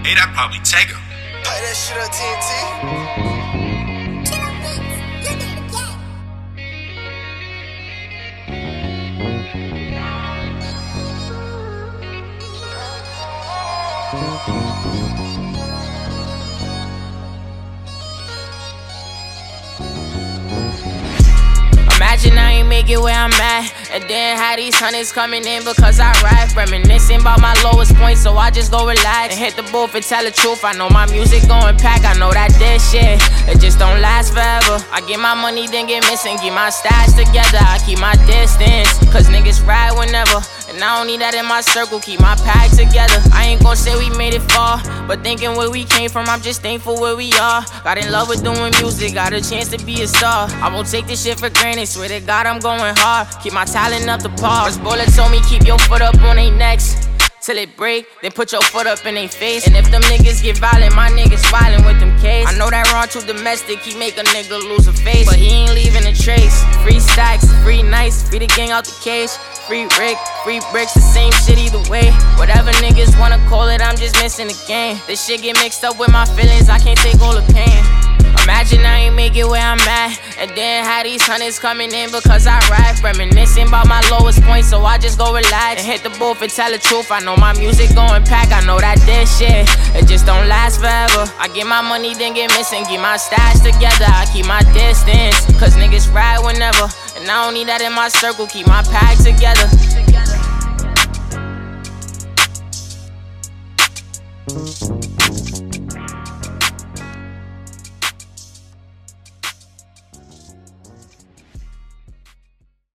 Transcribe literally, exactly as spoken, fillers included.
Hey, that probably Tega. Play that shit up, T N T. Imagine I ain't make it where I'm at, and then had these hundreds coming in because I rap. Reminiscing about my lowest point, so I just go relax and hit the booth and tell the truth. I know my music going pack, I know that this shit, it just don't last forever. I get my money, then get missing, get my stats together, I keep my distance, cause niggas ride whenever, and I don't need that in my circle, keep my pack together. I ain't gon' say we made it far, but thinking where we came from, I'm just thankful where we are. Got in love with doing music, got a chance to be a star. I won't take this shit for granted, swear to God I'm going hard. Keep my talent up to par. First bullet told me keep your foot up on they necks till it break, then put your foot up in they face. And if them niggas get violent, my niggas violent with them K's. I know that wrong too domestic, he make a nigga lose a face, but he ain't leaving a trace. Free stacks, free nights, free the gang out the cage. Free Rick, free bricks, the same shit either way. Whatever niggas wanna call it, I'm just missing the game. This shit get mixed up with my feelings, I can't take all the pain. Imagine I ain't make it where I'm at, and then had these hundreds coming in because I rap. Reminiscing about my lowest point, so I just go relax and hit the booth and tell the truth. I know my music going pack, I know that this shit, it just don't last forever. I get my money, then get missing, get my stats together, I keep my distance, cause niggas ride whenever, and I don't need that in my circle, keep my pack together. Together.